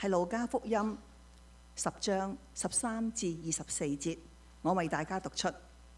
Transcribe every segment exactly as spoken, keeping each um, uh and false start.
係路加福音十章十三至二十四節，我為大家讀出。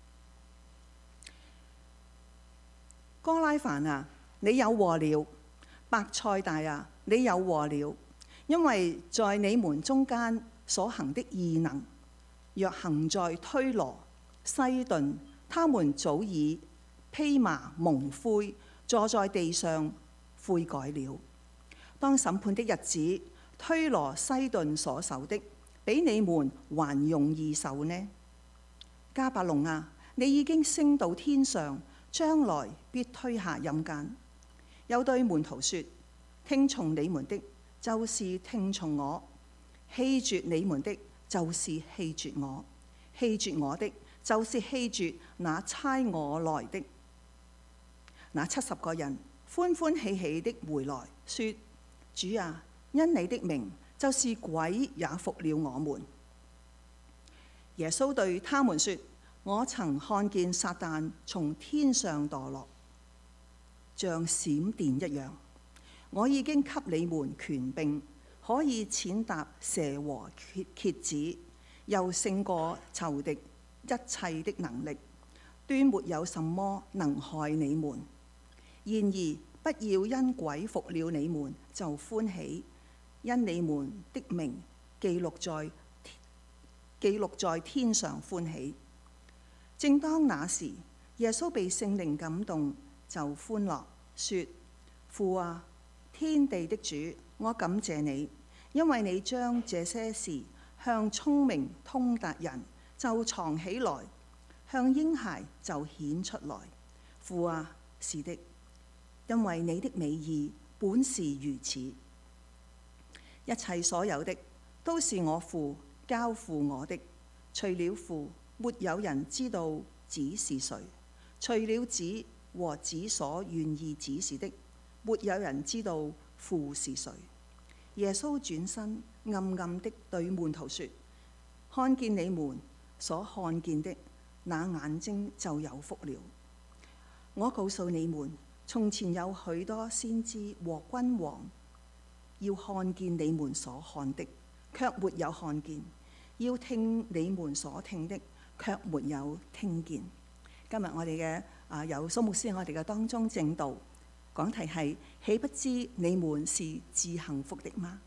哥拉凡啊，你有禍了；伯賽大啊，你有禍了，因為在你們中間所行的異能，若行在推羅、西頓，他們早已披麻蒙灰，坐在地上悔改了。當審判的日子，推羅、西頓所受的，比你們還容易受呢。迦百農啊，你已經升到天上，將來必推下陰間。又對門徒說：聽從你們的，就是聽從我；棄絕你們的，就是棄絕我；棄絕我的，就是棄絕那差我來的。那七十個人歡歡喜喜的回來，說：主啊，因你的名，就是鬼也服了我們。耶穌對他們說：我曾看見撒旦從天上墮落，像閃電一樣。我已經給你們權柄，可以踐踏蛇和蠍子，又勝過仇敵一切的能力，斷沒有什麼能害你們。然而不要因鬼服了你們就歡喜，因你們的名記錄在記錄在天上歡喜。正當那時，耶穌被聖靈感動，就歡樂，說：父啊，天地的主，我感謝你，因為你將這些事向聰明通達人就藏起來，向嬰孩就顯出來。父啊，是的，因為你的美意本是如此。一切所有的都是我父交付我的，除了父，沒有人知道子是誰；除了子和子所願意指示的，沒有人知道父是誰。耶穌轉身暗暗的對門徒說：看見你們所看見的，那眼睛就有福了。我告訴你們，從前有許多先知和君王要看見你們所看的，卻沒有看見；要聽你們所聽的，卻沒有聽見。今日我哋嘅啊有蘇牧師喺我哋嘅當中證道，講題係：豈不知你們是至幸福的嗎？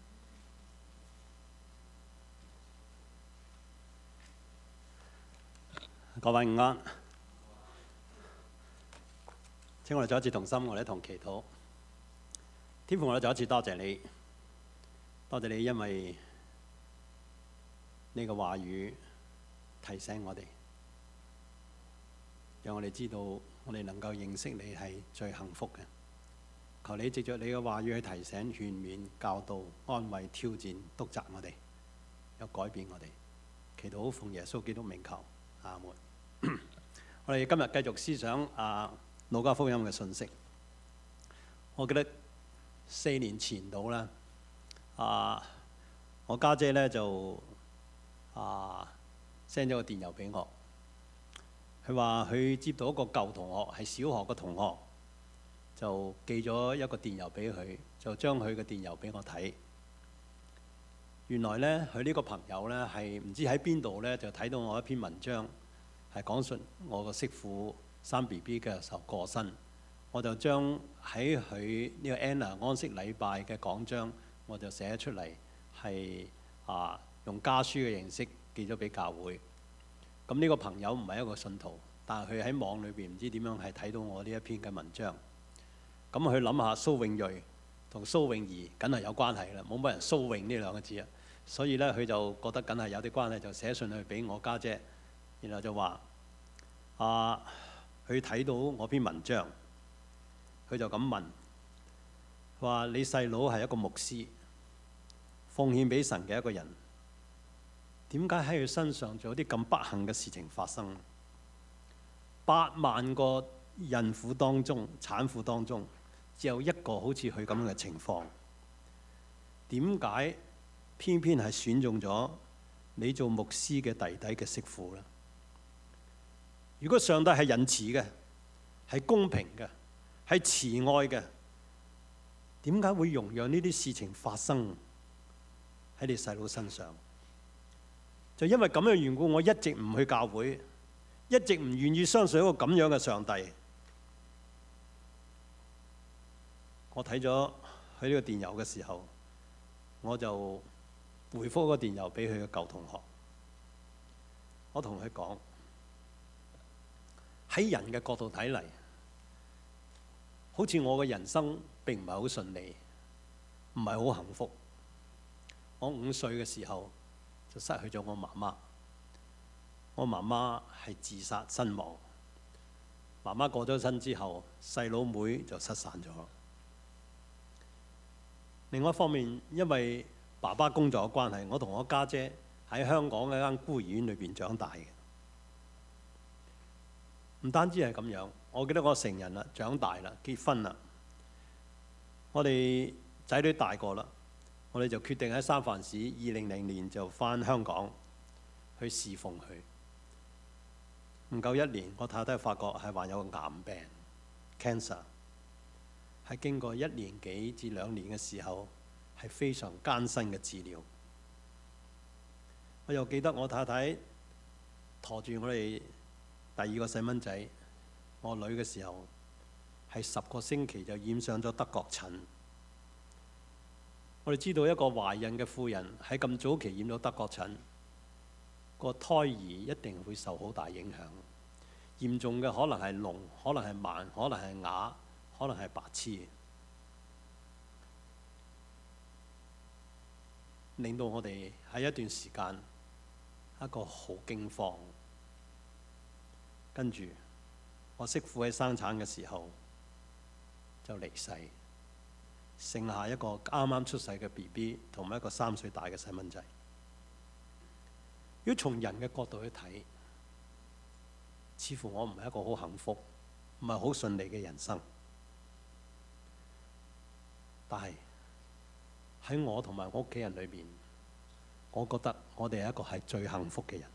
各位午安，請我哋再一次同心，我哋一同祈禱。天父，我哋再一次多謝你，多謝你，因為呢個話語提醒我哋，讓我哋知道我哋能夠認識你係最幸福嘅。求你藉着你嘅話語去提醒、勸勉、教導、安慰、挑戰、督責我哋，有改變我哋。祈禱奉耶穌基督名求，阿門。我哋今日繼續思想啊路加福音嘅信息。我記得四年前到啦，啊我家姐咧就啊 send 咗個電郵俾我，佢話佢接到一個舊同學，係小學嘅同學，就寄咗一個電郵俾佢，就將佢嘅電郵俾我睇。原來咧佢呢個朋友咧係唔知喺邊度咧就睇到我一篇文章，係講述我個媳婦生 B B 嘅時候過身，我就將喺佢呢個 Anna 安息禮拜嘅講章，我就寫出嚟，係啊用家書嘅形式寄咗俾教會。咁呢個朋友唔係一個信徒，但係佢喺網裏邊唔知點樣係睇到我呢一篇嘅文章。咁佢諗下蘇永瑞同蘇永儀梗係有關係啦，冇乜人蘇永呢兩個字啊，所以咧佢就覺得梗係有啲關係，就寫信去俾我家姐，然後就話啊，佢睇到我篇文章，佢就咁問，話你細佬係一個牧師，奉獻俾神嘅一個人，點解喺佢身上仲有啲咁不幸嘅事情發生？八萬個孕婦當中、產婦當中，只有一個好似佢咁嘅情況，點解偏偏係選中咗你做牧師嘅弟弟嘅媳婦呢？如果上帝係仁慈嘅，係公平嘅，係慈愛嘅，點解會容讓呢啲事情發生？ 喺你細佬身上。就因為咁嘅緣故，我一直唔去教會，一直唔願意相信一個咁樣嘅上帝。我睇咗佢呢個電郵嘅時候，我就回覆個電郵俾佢嘅舊同學。我同佢講，喺人嘅角度睇嚟，好似我嘅人生並唔係好順利，唔係好幸福。我五歲嘅時候就失去咗我媽媽，我媽媽係自殺身亡。媽媽過咗身之後，細佬妹就失散咗。另外一方面，因為爸爸工作嘅關係，我同我家姐喺香港嘅一間孤兒院裏邊長大嘅。唔單止係咁樣，我記得我成人啦，長大啦，結婚啦，我哋仔女大個啦，我哋就決定喺三藩市二零零年就返香港去侍奉佢。唔夠一年，我太太發覺係患有個癌病 cancer。係經過一年幾至兩年嘅時候，係非常艱辛嘅治療。我又記得我太太陀住我哋第二個細蚊仔，我女嘅時候，係十個星期就染上咗德國疹。我哋知道一個懷孕嘅婦人喺咁早期染到德國疹，個胎兒一定會受好大影響。嚴重嘅可能係聾，可能係盲，可能係啞。可能係白痴，令到我哋喺一段時間一個好驚慌。跟住我媳婦喺生產嘅時候就離世，剩下一個啱啱出世嘅 B B 同埋一個三歲大嘅細蚊仔。如果從人嘅角度去睇，似乎我唔係一個好幸福、唔係好順利嘅人生。但係喺我同埋我屋企人裏邊，我覺得我哋係一個係最幸福嘅人。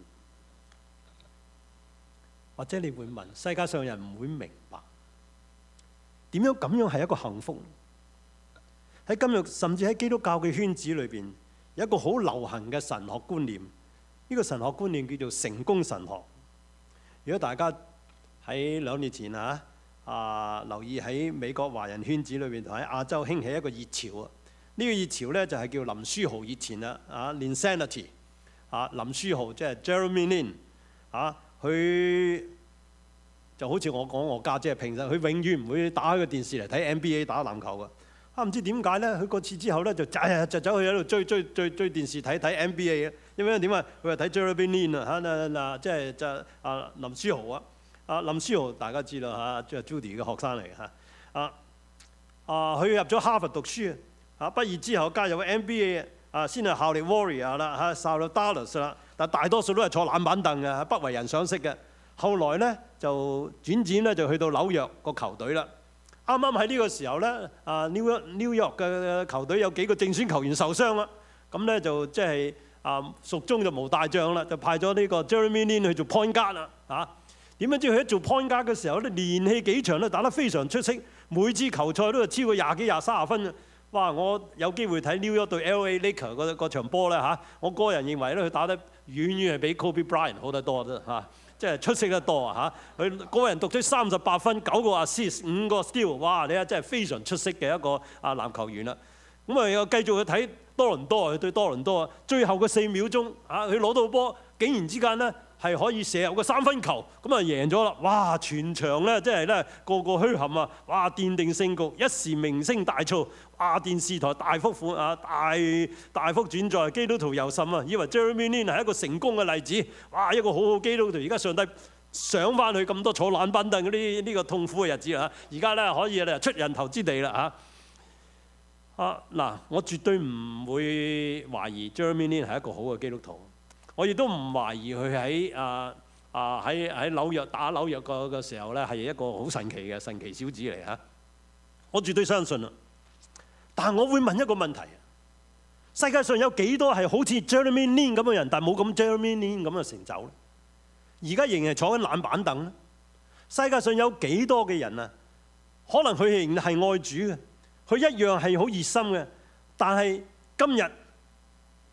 或者你會問，世界上人唔會明白點樣咁樣係一個幸福？喺今日甚至喺基督教嘅圈子裏邊，有一個好流行嘅神學觀念。呢個神學觀念叫做成功神學。如果大家喺兩年前啊〜啊！留意喺美國華人圈子裏邊同喺亞洲興起一個熱潮啊！呢、這個熱潮咧就係、是、叫林書豪熱潮啦啊 ！Linsanity 啊，林書豪即係 Jeremy Lin 啊，佢就好似我講我家姐平時佢永遠唔會打開個電視嚟睇 N B A 打籃球㗎。啊，唔知點解咧？佢嗰次之後咧就就就走去喺度追追追追電視睇睇 N B A 嘅，因為點啊？佢話睇 Jeremy Lin 啊嚇嗱嗱，即係就啊林書豪啊！啊，林書豪大家知啦嚇，即係 Judy 嘅學生嚟嘅嚇。啊啊，佢入咗哈佛讀書啊，畢業之後加入咗 N B A 啊，先係效力 Warrior 啦嚇，效力 Dallas 啦。但大多數都係坐冷板凳嘅，不為人賞識嘅。後來咧就轉戰咧就去到紐約個球隊啦。啱啱喺呢個時候咧，啊 New York New York 嘅球隊有幾個正選球員受傷啦，咁咧就即係啊蜀中就無大將啦，就派咗呢個 Jeremy Lin 去做 point guard 啦嚇。點樣知佢喺做 point guard 嘅時候咧，連戲幾場都打得非常出色，每支球賽都係超過廿幾廿三十分嘅。哇！我有機會睇 New York 對 L A Lakers 嗰嗰場波咧嚇，我個人認為咧佢打得遠遠係比 Kobe Bryant 好得多啫嚇，即係出色得多啊嚇！佢個人獨出三十八分、九個 assist、五個 steal， 哇！你睇真係非常出色嘅一個啊籃球員啦。咁啊又繼續去睇多倫多啊，佢對多倫多啊，最後嘅四秒鐘啊，佢攞到波，竟然之間咧〜係可以射入個三分球，咁啊贏咗啦！哇，全場咧即係咧個個虛冚啊！哇，奠定勝局，一時名聲大噪，啊電視台大幅款啊大大幅轉載，基督徒尤甚啊！以為 Jeremy Lin 係一個成功嘅例子，哇，一個好好基督徒，而家上帝上翻去咁多坐冷板凳嗰啲呢個痛苦嘅日子啊！而家咧可以咧出人頭之地啦嚇！啊嗱，我絕對唔會懷疑 Jeremy Lin 係一個好嘅基督徒。我亦都唔懷疑佢喺啊啊喺喺紐約打紐約個嘅時候咧係一個好神奇嘅神奇小子嚟嚇，我絕對相信啦。但係我會問一個問題：世界上有幾多係好似 Jeremy Lin 咁嘅人，但係冇咁 Jeremy Lin 咁嘅成就咧？而家仍然係坐緊冷板凳咧？世界上有幾多嘅人啊？可能佢仍然係愛主嘅，佢一樣係好熱心嘅，但係今日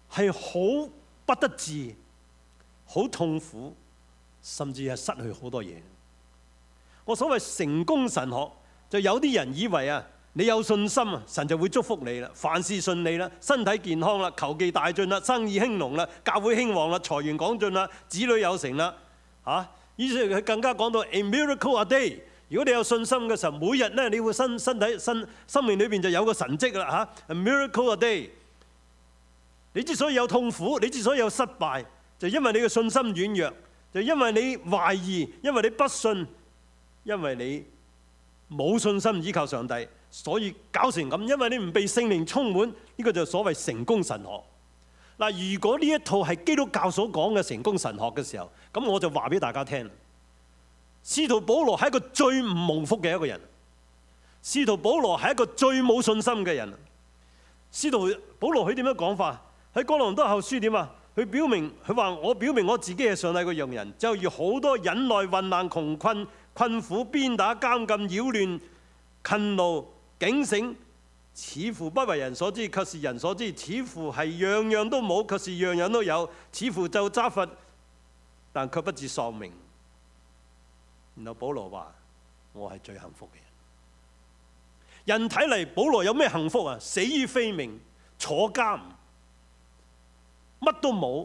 係好不得志、好痛苦，甚至係失去好多嘢。我所謂成功神學，就有啲人以為啊，你有信心啊，神就會祝福你啦，凡事順利啦，身體健康啦，球技大進啦，生意興隆啦，教會興旺啦，財源廣進啦，子女有成啦，嚇、啊！於是佢更加講到 a miracle a day。如果你有信心嘅時候，每日咧，你會身身體身生命裏邊就有個神蹟啦嚇。A miracle a day。你之所以有痛苦，你之所以有失敗，就因為你嘅信心軟弱，就因為你懷疑，因為你不信，因為你冇信心依靠上帝，所以搞成咁。因為你唔被聖靈充滿，呢個就所謂成功神學。嗱，如果呢一套係基督教所講嘅成功神學嘅時候，咁我就話俾大家聽。使徒保羅係一個最唔蒙福嘅一個人，使徒保羅係一個最冇信心嘅人。使徒保羅佢點樣講法？喺哥林多後書點啊？佢表明佢話我表明我自己係上帝嘅用人，就如好多忍耐、患難、窮困、困苦、鞭打、監禁、擾亂、勤勞、警醒，似乎不為人所知，卻是人所知；似乎係樣樣都冇，卻是樣樣都有；似乎就責罰，但卻不致喪命。然後保羅話：我係最幸福嘅人。人睇嚟，保羅有咩幸福啊？死於非命，坐監，乜都冇。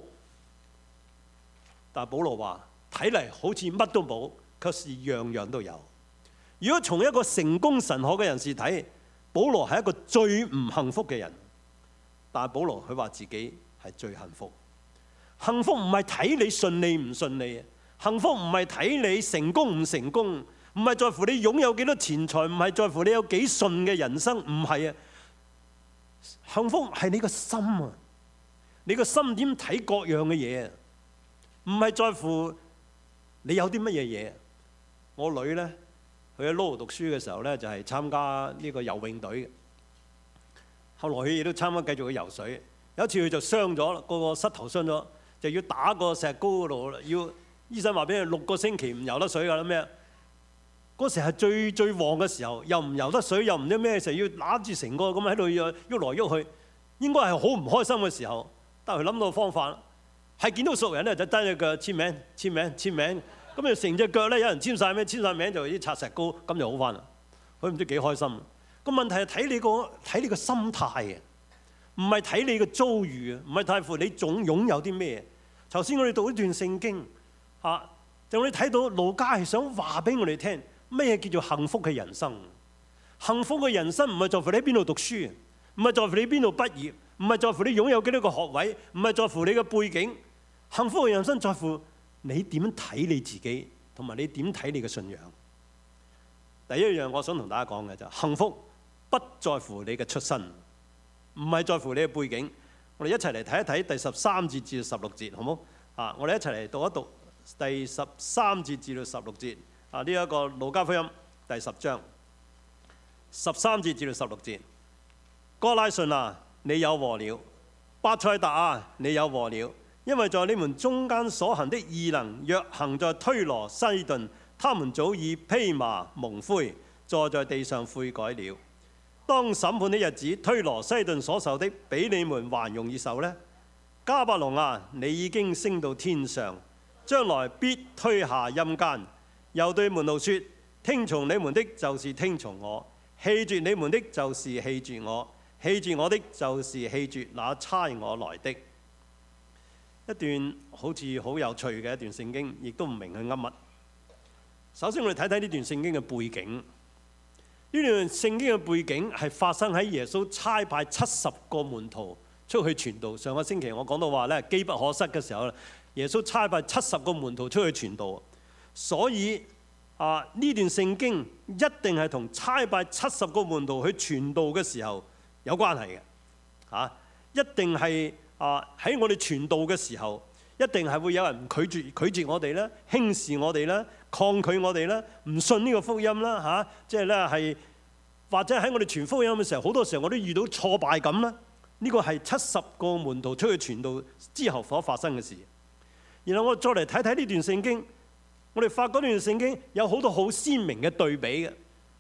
但係保羅話：睇嚟好似乜都冇，卻是樣樣都有。如果從一個成功神學嘅人士睇，保羅係一個最唔幸福嘅人。但係保羅佢話自己係最幸福。幸福唔係睇你順利唔順利啊！幸福唔係睇你成功唔成功，唔係在乎你擁有幾多錢財，唔係在乎你有幾順嘅人生，唔係啊！幸福係你個心啊！你個心點睇各樣嘅嘢啊？唔係在乎你有啲乜嘢嘢。我女呢，佢喺 Law 讀書嘅時候呢，就係參加呢個游泳隊嘅。後來佢亦都參加繼續去游水。有一次佢就傷咗，個個膝頭傷咗，就要打個石膏嗰度，要醫生話俾佢六個星期唔游得水㗎啦咩？嗰時係最最旺嘅時候，又唔游得水，又唔知咩時候要攬住成個咁喺度喐來喐去，應該係好唔開心嘅時候。但係佢諗到方法，係見到熟人咧就單隻腳簽名、簽名、簽名，咁就成隻腳咧有人簽晒咩？簽晒名就啲擦石膏，咁就好翻啦。佢唔知幾開心。個問題係睇你個睇你個心態嘅，唔係睇你個遭遇啊，唔係睇乎你總擁有啲咩。頭先我哋讀一段聖經嚇，就我哋睇到路加係想話俾我哋聽咩叫做幸福嘅人生。幸福嘅人生唔係在乎你喺邊度讀書，唔係在乎你喺邊度畢業，唔係在乎你擁有幾多個學位，唔係在乎你嘅背景。幸福嘅人生在乎你點樣睇你自己，同埋你點睇你嘅信仰。第一樣我想同大家講嘅就係幸福不在乎你嘅出身，唔係在乎你嘅背景。我哋一齊嚟睇一睇第十三節至十六節，好冇？啊，我哋一齊嚟讀一讀第十三節至到十六節。啊，呢一個路加福音第十章十三節至到十六節。哥拉汛啊，你有禍了；伯賽大啊，你有禍了，因為在你們中間所行的異能，若行在推羅西頓，他們早已披麻蒙灰，坐在地上悔改了。當審判的日子，推羅西頓所受的比你們還容易受呢？迦百農啊，你已經升到天上，將來必推下陰間。又對門徒說：聽從你們的，就是聽從我；棄絕你們的，就是棄絕我；棄絕我的，就是棄絕那差我來的。一段好似好有趣嘅一段聖經，亦都唔明佢噏乜。首先我哋睇睇呢段聖經嘅背景。呢段聖經嘅背景係發生喺耶穌差派七十個門徒出去傳道。上個星期我講到話咧，機不可失嘅時候，耶穌差派七十個門徒出去傳道。所以啊，呢段聖經一定係同差派七十個門徒去傳道嘅時候有關係嘅。嚇、啊，一定係啊喺我哋傳道嘅時候，一定係會有人拒絕拒絕我哋啦，輕視我哋啦，抗拒我哋啦，唔信呢個福音啦嚇，即係咧係或者喺我哋傳福音嘅時候，好多時候我都遇到挫敗感啦。呢個係七十個門徒出去傳道之後所發生嘅事。然後我再嚟睇睇呢段聖經，我哋發覺呢段聖經有好多好鮮明嘅對比嘅。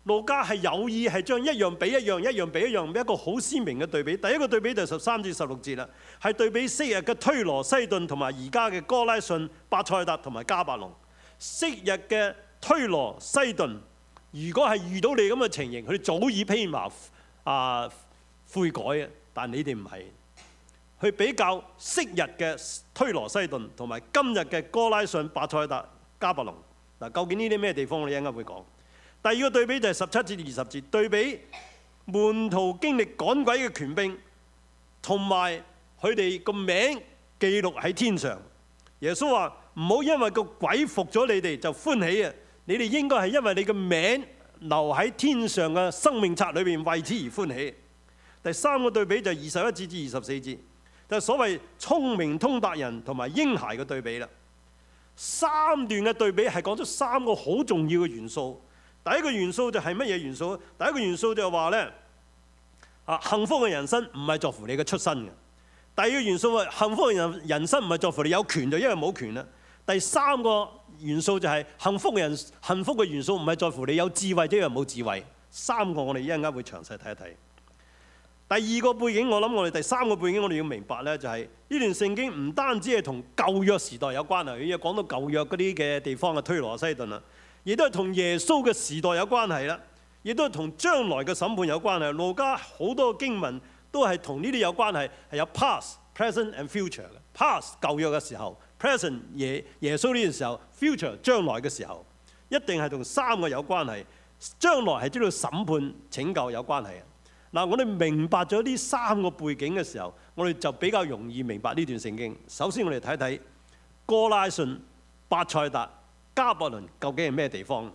路加係有意係將一樣比一樣，一樣比一樣，一個好鮮明嘅對比。第一個對比就係十三至十六節啦，係對比昔日嘅推羅西頓同埋而家嘅哥拉汛、伯賽達同埋迦百農。昔日嘅推羅西頓，如果係遇到你咁嘅情形，佢哋早已披麻啊悔改啊，但你哋唔係。去比較昔日嘅推羅西頓同埋今日嘅哥拉汛、伯賽達、迦百農。嗱，究竟呢啲咩地方？我哋一陣間會講。第二個對比就係十七至二十節，對比門徒經歷趕鬼嘅權柄，同埋佢哋個名記錄喺天上。耶穌話：唔好因為個鬼服咗你哋就歡喜啊！你哋應該係因為你個名留喺天上嘅生命冊裏邊，為此而歡喜。第三個對比就係二十一節至二十四節，就係所謂聰明通達人同埋嬰孩嘅對比啦。三段嘅對比係講出三個好重要嘅元素。第一個元素就係乜嘢元素？第一個元素就係話咧，啊，幸福嘅人生唔係在乎你嘅出身嘅。第二個元素係幸福嘅人人生唔係在乎你有權就因為冇權啦。第三個元素就係幸福嘅人幸福嘅元素唔係在乎你有智慧就因為冇智慧。三個我哋一陣間會詳細睇一睇。第二個背景，我諗我哋第三個背景我哋要明白咧，就係呢段聖經唔單止係同舊約時代有關係，因為講到舊約嗰啲嘅地方嘅推羅西頓啦。亦都係同耶穌嘅時代有關係啦，亦都係同將來嘅審判有關係。路加好多經文都係同呢啲有關係，係有 past、present and future 嘅。past 舊約嘅時候 ，present 耶耶穌呢個時候 ，future 將來嘅時候，一定係同三個有關係。將來係知道審判拯救有關係。嗱，我哋明白咗呢三個背景嘅時候，我哋就比較容易明白呢段聖經。首先我哋睇睇哥拉汛、伯賽達、迦百農究竟係咩地方？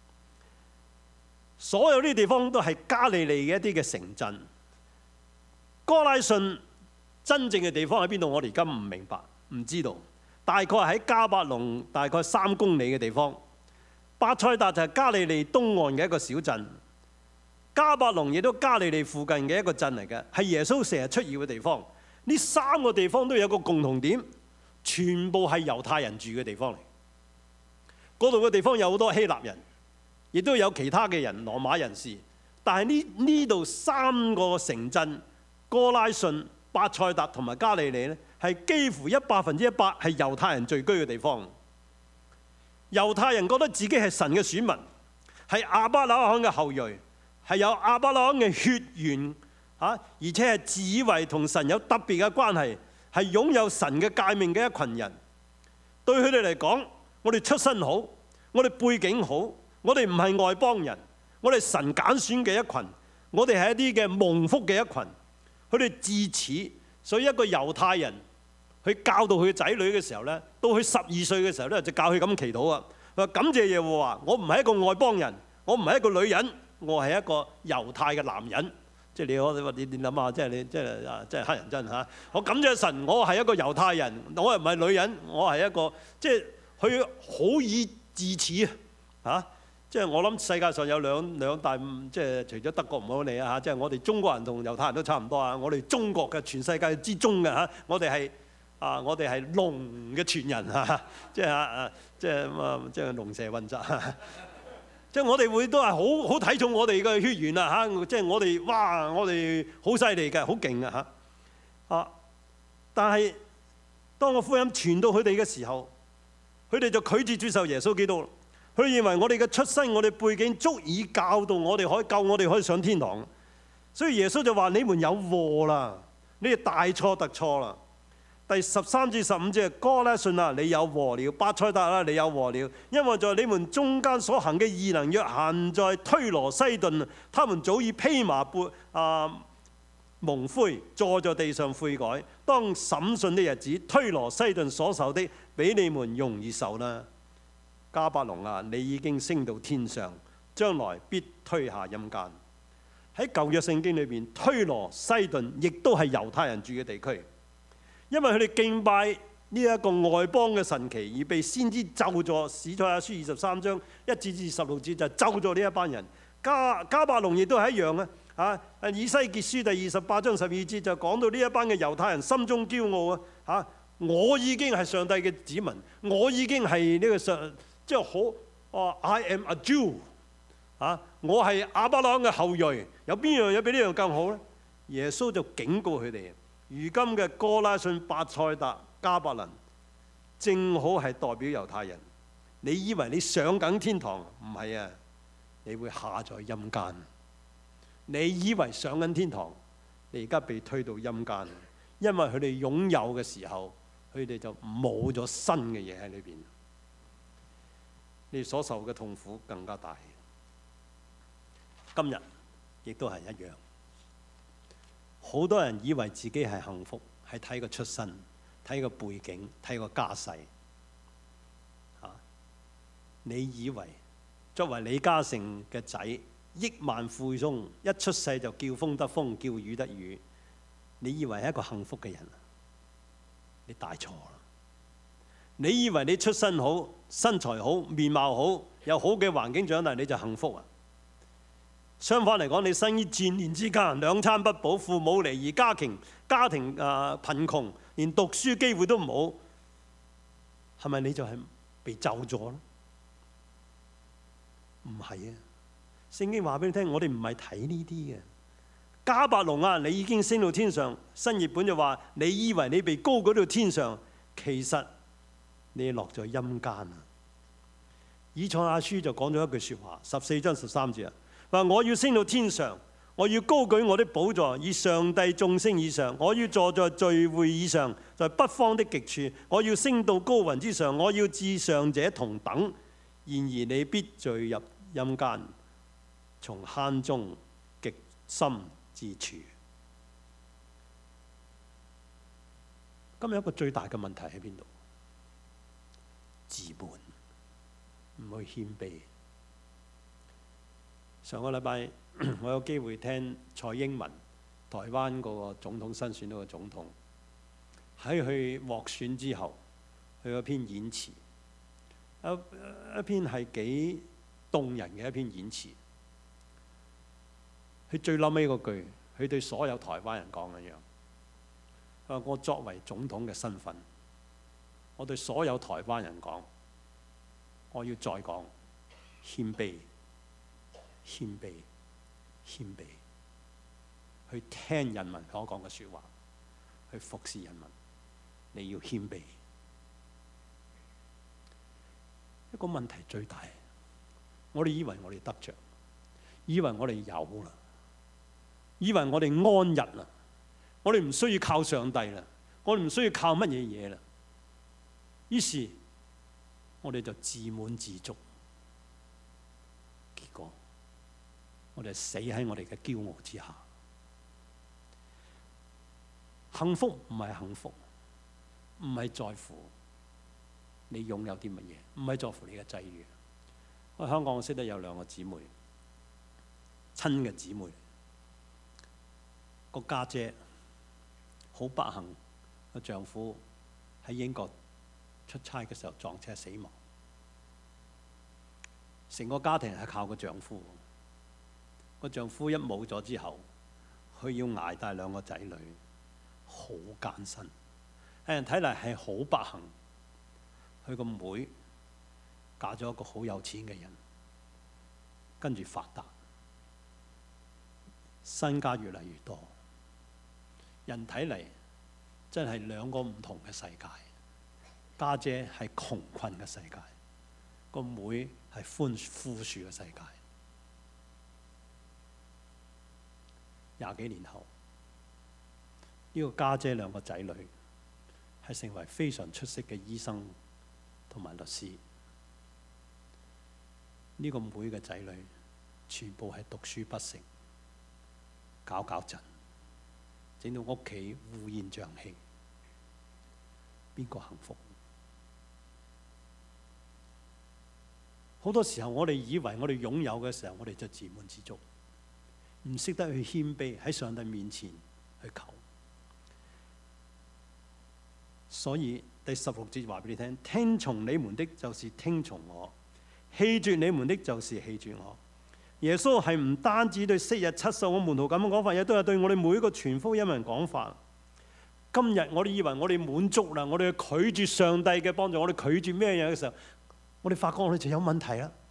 所有呢啲地方都係加利利嘅一啲嘅城鎮。哥拉汛真正嘅地方喺邊度？我哋而家唔明白，唔知道。大概喺迦百農大概三公里嘅地方。伯賽達就係加利利東岸嘅一個小鎮。迦百農亦都加利利附近嘅一個鎮嚟嘅，係耶穌成日出現嘅地方。呢三個地方都有個共同點，全部係猶太人住嘅地方嚟。嗰度嘅地方有好多希臘人，亦都有其他嘅人，羅馬人士。但係呢呢度三個城鎮，哥拉汛、伯賽達同埋加利利咧，係幾乎一百分之一百係猶太人聚居嘅地方。猶太人覺得自己係神嘅選民，係亞伯拉罕嘅後裔，係有亞伯拉罕嘅血緣嚇，而且係自以為同神有特別嘅關係，係擁有神嘅誡命嘅一群人。對佢哋嚟講，我哋出身好，我哋背景好，我哋唔係外邦人，我哋神揀選嘅一群，我哋係一啲嘅蒙福嘅一群。佢哋自此，所以一個猶太人去教導佢嘅仔女嘅時候咧，到佢十二歲嘅時候咧，就教佢咁祈禱啊！佢話感謝耶和華，我唔係一個外邦人，我唔係一個女人，我係一個猶太嘅男人。即係你可你你諗下，即係你即係啊，即係黑人憎嚇！我感謝神，我係一個猶太人，我又唔係女人，我係一個即係。佢好以自恃啊！嚇，即係我諗世界上有兩兩大，即係除咗德國唔好理啊嚇，即係我哋中國人同猶太人都差唔多啊！我哋中國嘅全世界之中嘅嚇，我哋係啊，我哋係龍嘅傳人嚇，即係啊，即係啊，即係龍蛇混雜，即係我哋會都係好好睇重我哋嘅血緣啊嚇！即係我哋哇，我哋好犀利嘅，好勁啊嚇！啊，但係當個福音傳到佢哋嘅時候，佢哋就拒絕接受耶穌基督。佢哋認為我哋嘅出身、我哋背景足以教導我哋，可以救我哋可以上天堂。所以耶穌就話：你們有禍啦！你哋大錯特錯啦！第十三至十五節，哥拉汛啊，你有禍了；伯賽達啊，你有禍了。因為在你們中間所行嘅異能，若行在推羅西頓，他們早已披麻背啊蒙灰，坐在地上悔改。當審訊的日子，推羅西頓所受的，比你們容易受啦。迦百農啊，你已經升到天上，將來必推下陰間。喺舊約聖經裏邊，推羅西頓亦都係猶太人住嘅地區，因為佢哋敬拜呢一個外邦嘅神奇，而被先知咒詛。史賽亞書二十三章一至至十六節就咒詛呢一班人。迦迦百農亦都係一樣啊！啊，以西結書第二十八章十二節就講到呢一班嘅猶太人心中驕傲啊！嚇，我已經係上帝嘅子民，我已經係呢個上即係好啊 I am a Jew， 啊，我係亞伯拉罕嘅後裔，有邊樣嘢比呢樣更好呢？耶穌就警告佢哋，如今嘅哥拉汛、伯賽大、迦百農，正好係代表猶太人。你以為你上緊天堂？唔係啊，你會下在陰間。你以為上緊天堂，你而家被推到陰間，因為佢哋擁有嘅時候，佢哋就冇咗新嘅嘢喺裏邊。你所受嘅痛苦更加大。今日亦都係一樣，好多人以為自己係幸福，係睇個出身、睇個背景、睇個家世。啊，你以為作為李嘉誠嘅仔，億萬富翁，一出世就叫風得風，叫雨得雨，你以為係一個幸福嘅人？你大錯啦！你以為你出身好、身材好、面貌好、有好嘅環境長大，你就幸福啊？相反嚟講，你生於戰亂之間，兩餐不保，父母離異，家庭家庭啊貧窮，連讀書機會都冇，係咪你就係被咒咗咧？唔係啊！聖經話俾你聽，我哋唔係睇呢啲嘅。迦百農啊，你已經升到天上。新譯本就話：你以為你被高舉到天上，其實你落咗陰間啊！以賽亞書就講咗一句説話，十四章十三節啊，話我要升到天上，我要高舉我的寶座，以上帝眾星以上，我要坐在聚會以上，在北方的極處，我要升到高雲之上，我要至上者同等。然而你必墜入陰間，從坑中極深之處。今日一個最大嘅問題喺邊度？自滿，唔去謙卑。上個禮拜我有機會聽蔡英文，台灣嗰個總統新選到嘅總統，喺佢獲選之後，佢嗰篇演詞，一一篇係幾動人嘅一篇演詞。佢最嬲尾嗰句，佢對所有台灣人講一樣：佢話我作為總統嘅身份，我對所有台灣人講，我要再講謙卑。謙卑，謙卑，去聽人民所講嘅説話，去服侍人民。你要謙卑。一個問題最大，我哋以為我哋得着，以為我哋有啦，以為我哋安逸啦，我哋唔需要靠上帝啦，我哋唔需要靠乜嘢嘢啦。於是，我哋就自滿自足。結果，我哋死喺我哋嘅驕傲之下。幸福唔係幸福，唔係在乎你擁有啲乜嘢，唔係在乎你嘅際遇。我喺香港我識得有兩個姊妹，親嘅姊妹，個家姐好不幸，個丈夫喺英國出差嘅時候撞車死亡，成個家庭係靠個丈夫。個丈夫一冇咗之後，佢要捱大兩個仔女，好艱辛。喺人睇嚟係好不幸。佢個妹嫁咗一個好有錢嘅人，跟住發達，身家越嚟越多。人睇嚟真係兩個唔同嘅世界。家姐係窮困嘅世界，個妹係寬富庶嘅世界。廿幾年後，呢個家姐兩個仔女係成為非常出色嘅醫生同埋律師。呢個妹嘅仔女全部係讀書不成，搞搞震，整到屋企烏煙瘴氣。邊個幸福？好多時候我哋以為我哋擁有嘅時候，我哋就自滿自足。唔識得去謙卑喺上帝面前去求，所以第十六節話俾你聽：聽從你們的，就是聽從我；棄絕你們的，就是棄絕我。耶穌係唔單止對昔日七十個門徒咁樣講法，亦都係對我哋每一個傳福音人講法。今日我哋以為我哋滿足啦，我哋拒絕上帝嘅幫助，我哋拒絕咩嘢嘅時候，我哋發覺我哋就有問題啦。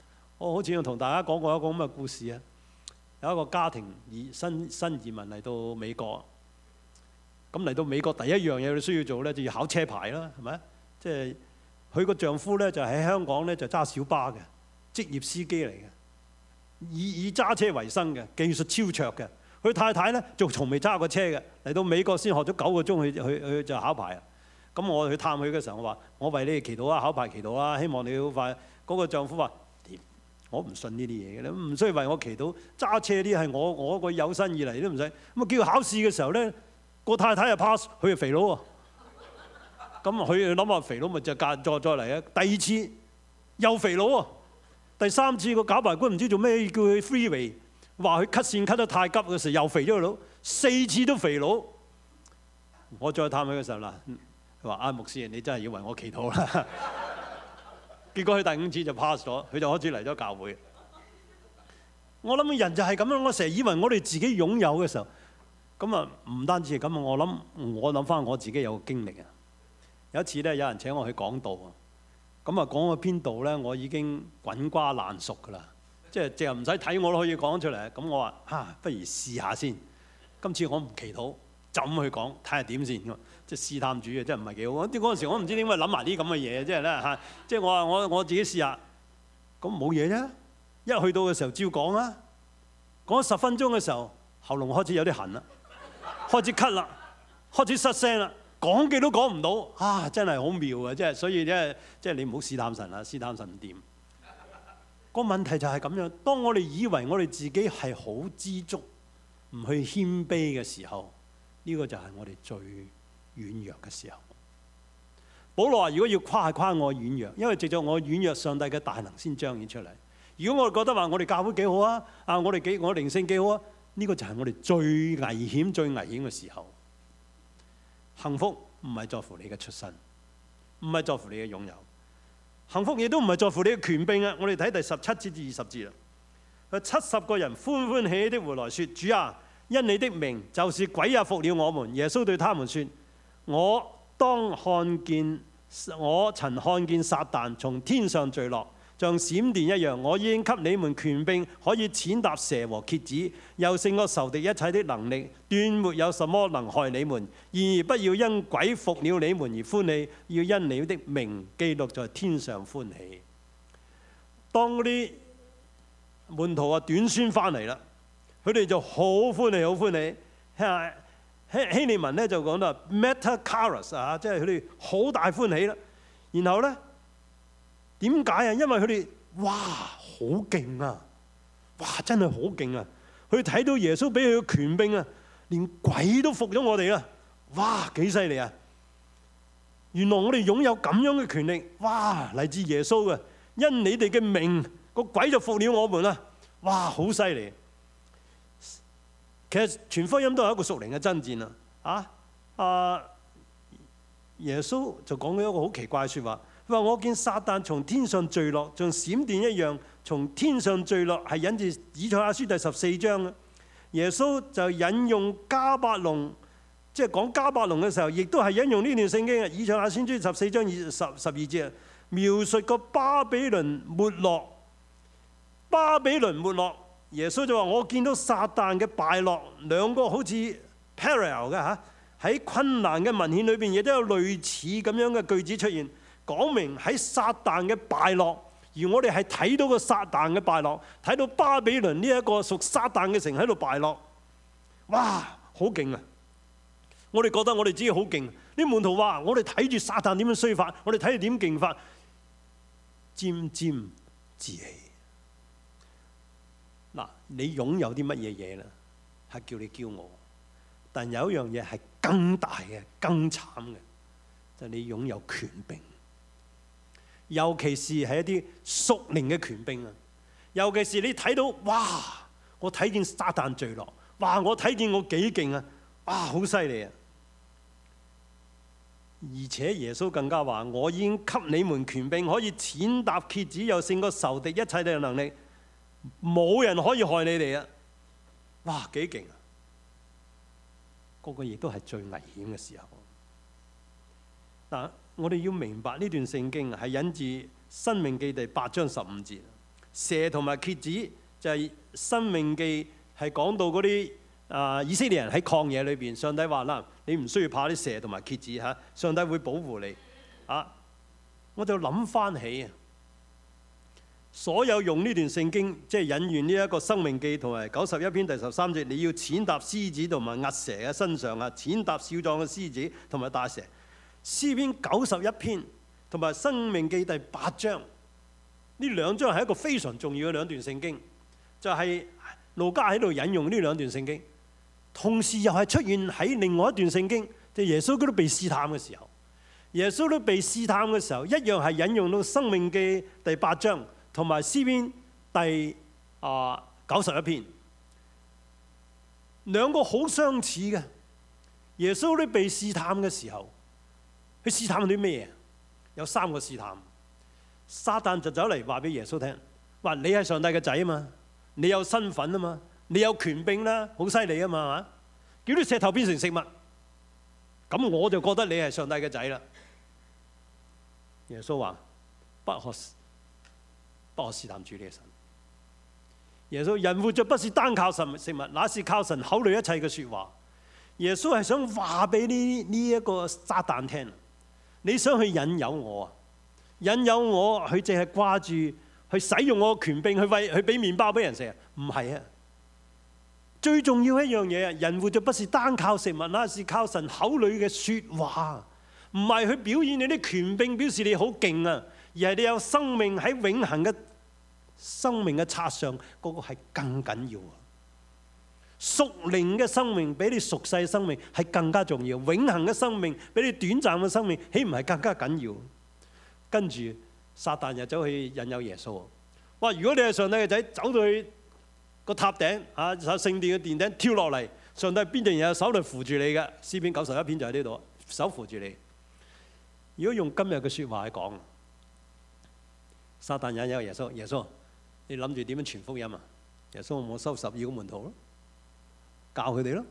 我好似同大家講過一個咁嘅故事啊。有一個家庭移新新移民嚟到美國，咁嚟到美國第一樣嘢你需要做咧，就要考車牌啦，係咪？即係佢個丈夫咧就喺香港咧就揸小巴嘅，職業司機嚟嘅，以以揸車為生嘅，技術超卓嘅。佢太太咧就從未揸過車嘅，嚟到美國先學咗九個鐘去去去就考牌啊！咁我去探佢嘅時候，我話：我為你哋祈禱啊，考牌祈禱啊，希望你好快。嗰個丈夫話：我唔信呢啲嘢嘅，你唔需要為我祈禱。揸車啲係我我個有生以嚟都唔使。咁啊叫佢考試嘅時候咧，個太太又 pass，佢係肥佬喎。咁佢諗下肥佬咪就隔再再嚟啊！第二次又肥佬喎，第三次個搞牌官唔知做咩叫佢 freeway。話佢 cut 線 cut 得太急嘅時候又肥咗個佬，四次都肥佬。我再探佢嘅時候啦，佢話：啊牧師，你真係要為我祈禱啦。結果佢第五次就 pass 咗，佢就開始嚟咗教會。我諗人就係咁樣，我成日以為我哋自己擁有嘅時候，咁啊唔單止係咁啊！我諗我諗翻我自己有個經歷啊。有一次咧，有人請我去講道啊，咁啊講去邊度咧，我已經滾瓜爛熟㗎啦。即係淨係唔使睇我都可以講出嚟，咁我話嚇、啊，不如試下先。今次我唔祈禱，就咁去講，睇下點先。即係試探主嘅，真係唔係幾好。啲嗰陣時我唔知點解諗埋啲咁嘅嘢，即係咧嚇。即係我話我我自己試下，咁冇嘢啫。一去到嘅時候照講啦。講咗十分鐘嘅時候，喉嚨開始有啲痕啦，開始咳啦，開始失聲啦，講極都講唔到。啊，真係好妙啊！即係所以即係即係你唔好試探神啦，試探神唔掂。個問題就係咁樣，當我哋以為我哋自己係好知足，唔去謙卑嘅時候，呢個就係我哋最軟弱嘅時候。保羅話：如果要誇係誇我軟弱，因為藉著我軟弱，上帝嘅大能先彰顯出嚟。如果我哋覺得話我哋教會幾好啊，啊我哋幾我靈性幾好啊，呢個就係我哋最危險、最危險嘅時候。幸福唔係在乎你嘅出身，唔係在乎你嘅擁有。幸福亦都唔係在乎你嘅權柄啊！我哋睇第十七節至二十節啦。佢七十個人歡歡喜喜的回來說：主啊，因你的名，就是鬼也服了我們。耶穌對他們說：我當看見，我曾看見撒旦從天上墜落，像閃電一樣。我已經給你們權柄，可以踐踏蛇和蠍子，又勝過仇敵一切的能力，斷沒有什麼能害你們。然而不要因鬼服了你們而歡喜，要因你的名記錄在天上歡喜。當嗰啲門徒啊短宣翻嚟啦，佢哋就好歡喜，好歡喜。希希利文咧就講到 metakaros 啊，即係佢哋好大歡喜啦。然後咧點解啊？因為佢哋哇好勁啊！哇真係好勁啊！佢睇到耶穌俾佢嘅權柄啊，連鬼都服咗我哋啦！哇幾犀利啊！原來我哋擁有咁樣嘅權力，哇嚟自耶穌嘅，因你哋嘅名，個鬼就服了我們啦！哇好犀利！其實全福音都係一個屬靈嘅爭戰啊！啊，耶穌就講咗一個好奇怪嘅説話，佢話：我見撒旦從天上墜落，像閃電一樣從天上墜落，係引自以賽亞書第十四章啊！耶穌就引用迦百農，即係講迦百農嘅時候，亦都係引用呢段聖經啊！以賽亞書十四章二十十二節，描述個巴比倫沒落，巴比倫沒落。耶穌就話：我見到撒旦嘅敗落，兩個好似 parallel 嘅嚇，喺困難嘅文獻裏邊亦都有類似咁樣嘅句子出現，講明喺撒旦嘅敗落，而我哋係睇到個撒旦嘅敗落，睇到巴比倫呢一個屬撒旦嘅城喺度敗落，哇，好勁啊！我哋覺得我哋自己好勁，啲門徒話：我哋睇住撒旦點樣衰法，我哋睇住點勁法，沾沾自喜。嗱，你擁有啲乜嘢嘢咧？係叫你驕傲，但有一樣嘢係更大嘅、更慘嘅，就係你擁有權柄，尤其是係一啲屬靈嘅權柄啊！尤其是你睇到，哇！我睇見撒旦墜落，哇！我睇見我幾勁啊！哇！好犀利啊！而且耶穌更加話：我已經給你們權柄，可以踐踏蠍子，又勝過仇敵一切嘅能力。冇人可以害你哋啊！哇，幾勁啊！個個亦都係最危險嘅時候。但我哋要明白呢段聖經係引自《申命記》第八章十五節。 蛇同埋蠍子就係、是《申命記》係講到嗰啲啊以色列人喺曠野裏邊，上帝話啦：你唔需要怕啲蛇同埋蠍子嚇，上帝會保護你啊！我就諗翻起啊，所有用呢段聖經即係引用呢一個《申命記》同埋九十一篇第十三節，你要踐踏獅子同埋壓蛇嘅身上啊，踐踏少壯嘅獅子同埋大蛇。詩篇九十一篇同埋《申命記》第八章，呢兩章係一個非常重要嘅兩段聖經，就係、是、路加喺度引用呢兩段聖經，同時又係出現喺另外一段聖經，就是、耶穌基督被試探嘅時候。耶穌都被試探嘅時候，一樣係引用到《申命記》第八章同埋詩篇第啊九十一篇，兩個好相似嘅。耶穌都被試探嘅時候，佢試探啲咩嘢？有三個試探。撒旦就走嚟話俾耶穌聽，話你係上帝嘅仔啊嘛，你有身份啊嘛，你有權柄啦，好犀利啊嘛，係嘛？叫啲石頭變成食物，咁我就覺得你係上帝嘅仔啦。耶穌話：不可不可試探主呢個神。耶穌人活着不是單靠神食物，乃是靠神口裏一切嘅説話。耶穌係想話俾呢呢一個撒旦聽，你想去引誘我啊？引誘我，佢淨係掛住去使用我嘅權柄去餵去俾麵包俾人食啊？唔係啊！最重要一樣嘢啊！人活着不是單靠食物，乃是靠神口裏嘅説話。唔係去表現你啲權柄，表示你好勁啊，而係你有生命喺永恆嘅生命嘅冊上，嗰、那個係更緊要啊！屬靈嘅生命比你屬世生命係更加重要，永恆嘅生命比你短暫嘅生命，豈唔係更加緊要？跟住撒旦又走去引誘耶穌，哇！如果你係上帝嘅仔，走到去個塔頂啊，聖殿嘅殿頂跳落嚟，上帝邊定有手嚟扶住你嘅？詩篇九十一篇就喺呢度，手扶住你。如果用今日嘅説話去講，撒旦引誘耶穌，耶穌，你諗住點樣傳福音啊？耶穌我收十二個門徒咯，教佢哋咯。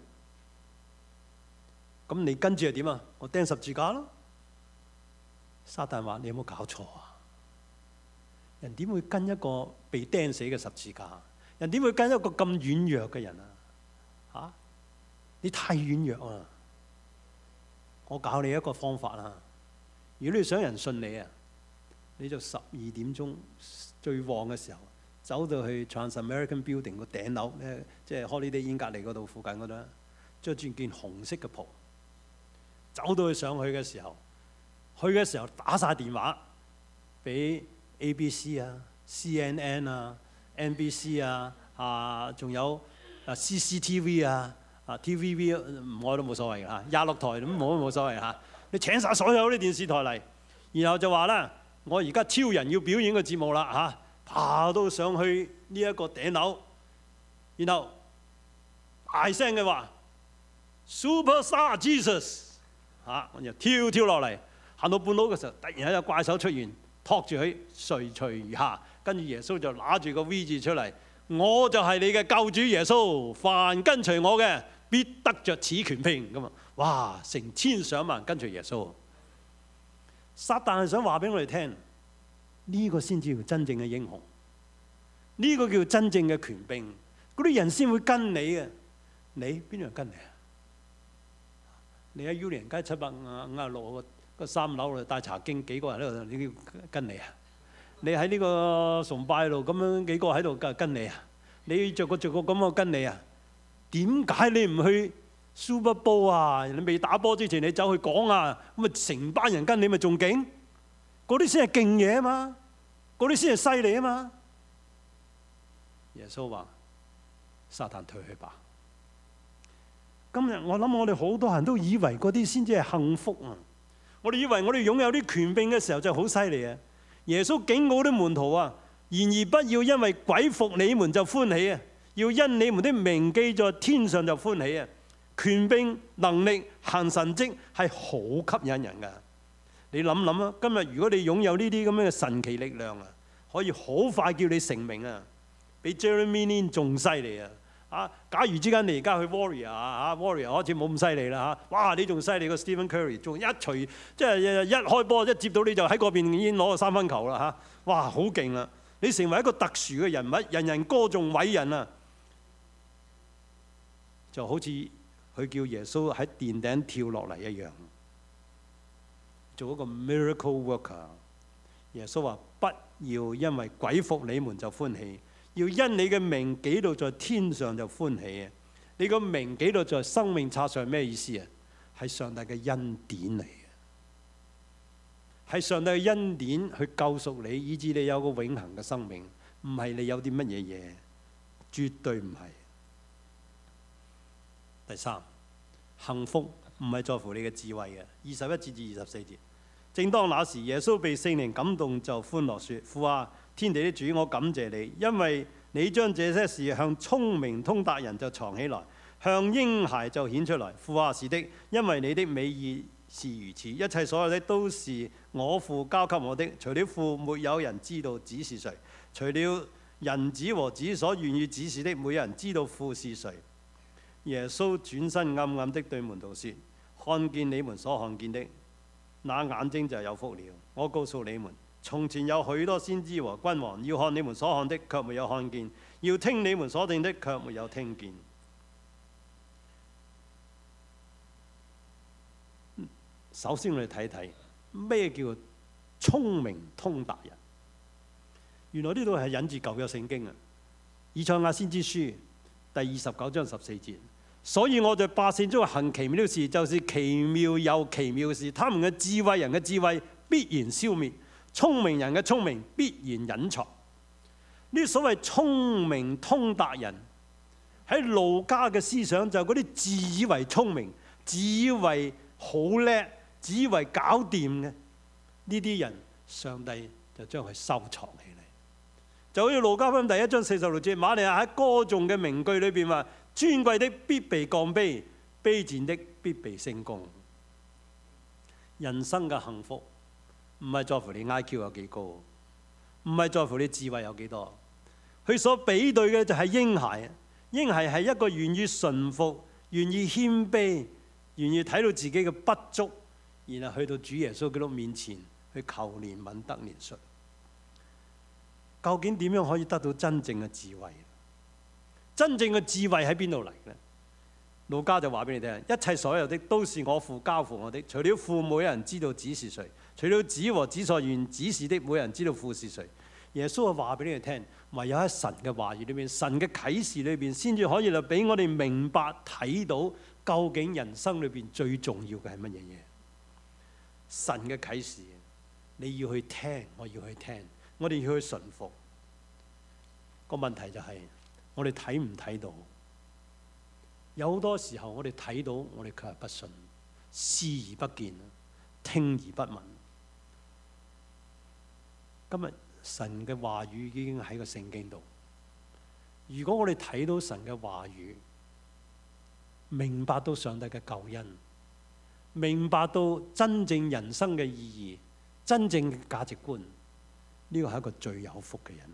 咁你跟住係點啊？我釘十字架咯。撒旦話：你有冇搞錯啊？人點會跟一個被釘死嘅十字架？人點會跟一個咁軟弱嘅人啊？嚇、啊！你太軟弱啊！我教你一個方法啊！如果你想人信你啊，你就十二點鐘最旺嘅時候，走到去 Trans-American Building 個頂樓咧，即係 Holiday Inn 隔離嗰度附近嗰度，着住件紅色嘅袍，走到去上去嘅時候，去嘅時候打晒電話俾 A B C 啊、C N N 啊、N B C 啊，啊，仲有啊 C C T V 啊、啊 T V B 唔愛都冇所謂嘅嚇，廿六台咁冇都冇所謂嚇。你請晒所有啲電視台嚟，然後就話啦：我而家超人要表演個節目啦嚇，爬到上去呢一個頂樓，然後大聲嘅話 Superstar Jesus 嚇，我就跳跳落嚟，行到半路嘅時候，突然有個怪手出現，托住佢垂垂而下，跟住耶穌就拿住個 V 字出嚟，我就係你嘅救主耶穌，凡跟隨我嘅必得着此權柄咁啊！哇！成千上萬跟隨耶穌，撒旦係想話俾我哋聽，呢個先至叫真正嘅英雄，呢個叫真正嘅權柄，嗰啲人先會跟你嘅。你邊度人跟你啊？你喺 Union 街七百五五十六個三樓度帶茶經，幾個人喺度，你叫跟你啊？你喺呢個崇拜度咁樣幾個喺度跟跟你啊？你着個着個咁我跟你啊？點解你唔去 Super Bowl 啊？你未打波之前，你走去講啊，咁咪成班人跟你咪仲勁？嗰啲先係勁嘢啊嘛，嗰啲先係犀利啊嘛。耶穌話：撒旦退去吧。今日我諗我哋好多人都以為嗰啲先至係幸福啊！我哋以為我哋擁有啲權柄嘅時候就好犀利啊！耶穌警告啲門徒啊：然而不要因為鬼服你們就歡喜啊！要因你們的名記在天上就歡喜啊！權柄、能力、行神蹟係好吸引人㗎。你諗諗啊，今日如果你擁有呢啲咁樣嘅神奇力量啊，可以好快叫你成名啊，比 Jeremy Lin 仲犀利啊！啊，假如之間你而家去 Warrior 啊，Warrior 開始冇咁犀利啦嚇，哇！你仲犀利過 Stephen Curry，仲一錘即係一開波一接到你就喺嗰邊已經攞個三分球啦嚇，哇！好勁啦！ 你成為一個特殊嘅人物，人人歌頌偉人啊！就好似佢叫耶穌喺殿頂跳落嚟一樣，做一個 miracle worker。耶穌話：不要因為鬼服你們就歡喜，要因你嘅名記到在天上就歡喜啊！你個名記到在生命冊上，咩意思啊？係上帝嘅恩典嚟嘅，係上帝嘅恩典去救贖你，以致你有個永恆嘅生命，唔係你有啲乜嘢嘢，絕對唔係。第三，幸福唔係在乎你嘅智慧嘅。二十一節至二十四節，正當那時，耶穌被聖靈感動，就歡樂說：父啊，天地的主，我感謝你，因為你將這些事向聰明通達人就藏起來，向嬰孩就顯出來。父啊，是的，因為你的美意是如此。一切所有的都是我父交給我的，除了父，沒有人知道子是誰；除了人子和子所願意指示的，沒有人知道父是誰。耶穌轉身暗暗的對門徒說：看見你們所看見的，那眼睛就有福了。我告訴你們，從前有許多先知和君王要看你們所看的，卻沒有看見；要聽你們所聽的，卻沒有聽見。首先我哋睇睇咩叫聰明通達人。原來呢度係引自舊約聖經啊，以賽亞先知書第二十九章十四節。所以我在百姓中行奇妙的事，就是奇妙又奇妙嘅事。他們嘅智慧人嘅智慧必然消滅，聰明人嘅聰明必然隱藏。呢所謂聰明通達人喺路加嘅思想就係嗰啲自以為聰明、自以為好叻、自以為搞掂嘅呢啲人，上帝就將佢收藏起嚟。就好似路加福音第一章四十六節，瑪利亞喺歌頌嘅名句裏邊話：尊貴的必被降卑，卑賤的必被升高。人生嘅幸福唔係在乎你 I Q 有幾高，唔係在乎你智慧有幾多。佢所比對嘅就係嬰孩。嬰孩係一個願意順服、願意謙卑、願意睇到自己嘅不足，然後去到主耶穌基督面前去求憐憫得憐恤。究竟點樣可以得到真正嘅智慧？真正嘅智慧喺邊度嚟呢？路加就話俾你聽：一切所有的都是我父交付我的，除了父，沒有人知道子是誰；除了子和子所願指示的，沒有人知道父是誰。耶穌就話俾你哋聽，唯有喺神嘅話語裏邊、神嘅啟示裏邊，先至可以嚟俾我哋明白睇到究竟人生裏邊最重要嘅係乜嘢嘢。神嘅啟示，你要去聽，我要去聽。我哋要去順服。個問題就係、是、我哋睇唔睇到？有好多時候我哋睇到，我哋卻係不信，視而不見，聽而不聞。今日神嘅話語已經喺個聖經度。如果我哋睇到神嘅話語，明白到上帝嘅救恩，明白到真正人生嘅意義、真正嘅價值觀，呢個係一個最有福嘅人。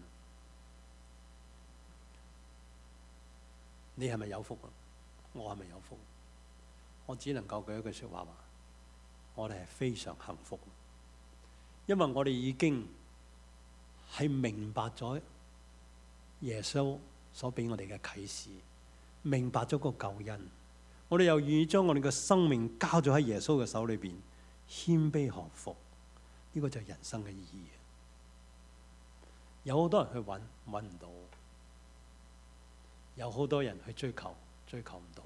你係咪有福啊？我係咪有福？我只能夠舉一句説話話：我哋係非常幸福，因為我哋已經係明白咗耶穌所俾我哋嘅啟示，明白咗個救恩。我哋又願意將我哋嘅生命交咗喺耶穌嘅手裏邊，謙卑降服。呢個就係人生嘅意義。有好多人去揾，揾唔到；有好多人去追求，追求唔到。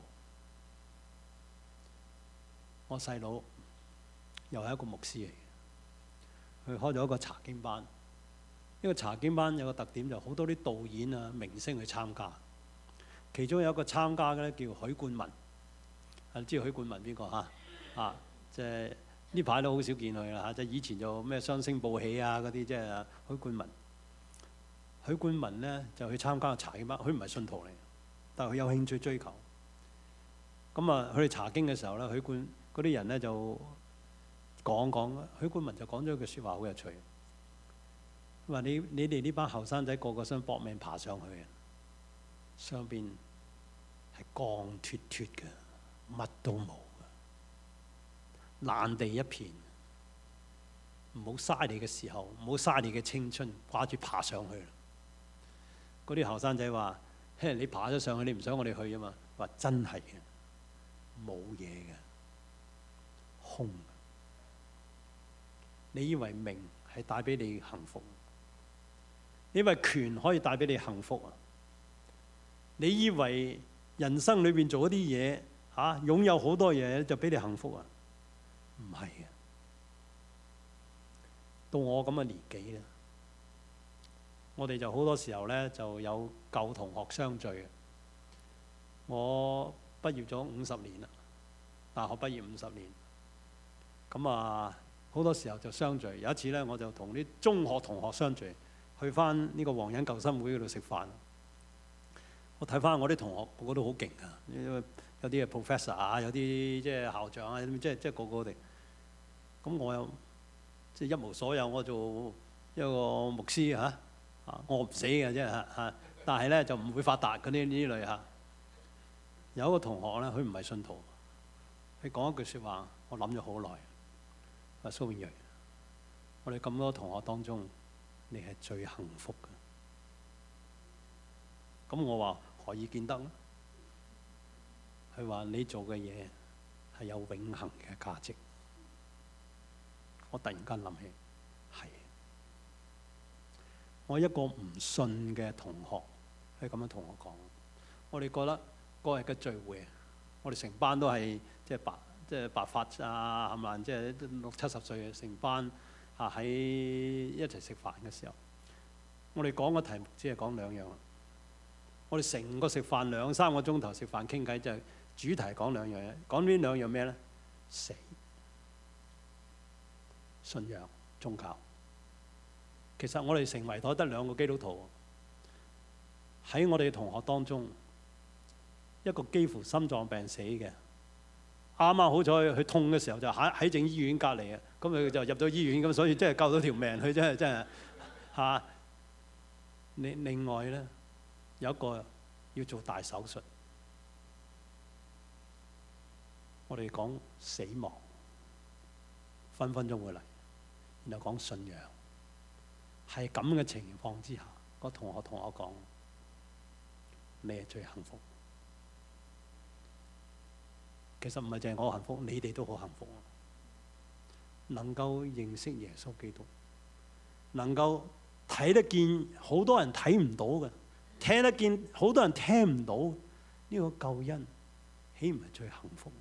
我細佬又係一個牧師嚟嘅，佢開咗一個查經班。呢個查經班有個特點，就好多啲導演啊、明星去參加。其中有一個參加嘅咧叫許冠文，啊，知道許冠文邊個嚇？啊，即係呢排都好少見佢啦嚇。即係以前就咩雙星報喜啊嗰啲，即係許冠文。許冠文咧就去參加個查經班，佢唔係信徒嚟，但係佢有興趣追求。咁啊，佢哋查經嘅時候咧，許冠嗰啲人咧就講講，許冠文就講咗一句説話好有趣。佢話：你你哋呢班後生仔個個想搏命爬上去嘅，上邊係光脫脫嘅，乜都冇嘅，爛地一片。 唔好嘥你嘅時候，唔好嘥你嘅青春，掛住爬上去。嗰啲後生仔話：嘿，你爬咗上去，你唔想我哋去啊嘛？話真係嘅，冇嘢嘅，空。你以為名係帶俾你幸福？你以為權可以帶俾你幸福啊？你以為人生裏邊做一啲嘢嚇，擁有好多嘢就俾你幸福啊？唔係嘅。到我咁嘅年紀咧，我哋就好多時候咧就有舊同學相聚。我畢業咗五十年啦，大學畢業五十年，咁啊好多時候就相聚。有一次咧，我就同啲中學同學相聚，去翻呢個皇仁救生會嗰度食飯。我睇翻我啲同學，個個都好勁啊！因為有啲係 professor 啊，有啲即係校長啊，即係即係個個哋。咁我又即係一無所有，我做一個牧師嚇，啊我唔死嘅啫嚇，但係咧就唔會發達嗰啲呢類嚇。有一個同學咧，佢唔係信徒，佢講一句説話，我諗咗好耐。話蘇永睿，我哋咁多同學當中，你係最幸福嘅。咁我話何以見得咧？佢話你做嘅嘢係有永恆嘅價值。我突然間諗起，係我一個唔信嘅同學，佢咁樣同我講。我哋覺得嗰日嘅聚會，我哋成班都係即係白即係白髮啊，係咪？即係六七十歲嘅成班啊，喺一齊食飯嘅時候，我哋講嘅題目只係講兩樣。我哋成個食飯兩三個鐘頭食飯傾偈，就係主題講兩樣嘢。講呢兩樣咩咧？死。信仰、宗教，其實我哋成圍台得兩個基督徒，喺我哋嘅同學當中，一個幾乎心臟病死嘅，啱啱好彩佢痛嘅時候就喺喺正醫院隔離啊，咁佢就入咗醫院，咁所以真係救到條命，佢真係真係嚇。另另外咧，有一個要做大手術，我哋講死亡，分分鐘會嚟。然後講信仰，係咁嘅情況之下，個同學同我講：你係最幸福。其實唔係淨係我幸福，你哋都好幸福。能夠認識耶穌基督，能夠睇得見好多人睇唔到嘅，聽得見好多人聽唔到呢個救恩，豈唔係最幸福？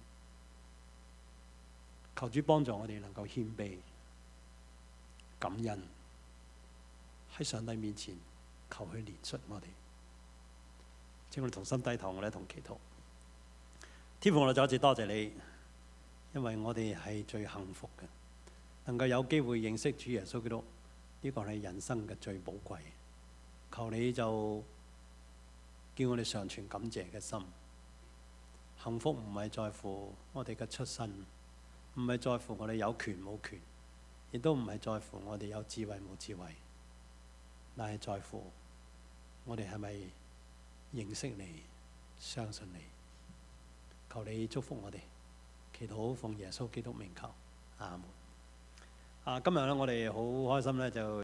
求主幫助我哋能夠謙卑。感恩喺上帝面前求佢憐恤我哋，請我哋同心低頭，我哋一同祈禱。天父，我哋再一次多謝你，因為我哋係最幸福嘅，能夠有機會認識主耶穌基督，呢個係人生嘅最寶貴。求你就叫我哋常存感謝嘅心。幸福唔係在乎我哋嘅出身，唔係在乎我哋有權冇權，亦都唔係在乎我哋有智慧冇智慧，但係在乎我哋係咪認識你、相信你。求你祝福我哋，祈禱奉耶穌基督名求，阿門。啊，今日咧我哋好開心咧就。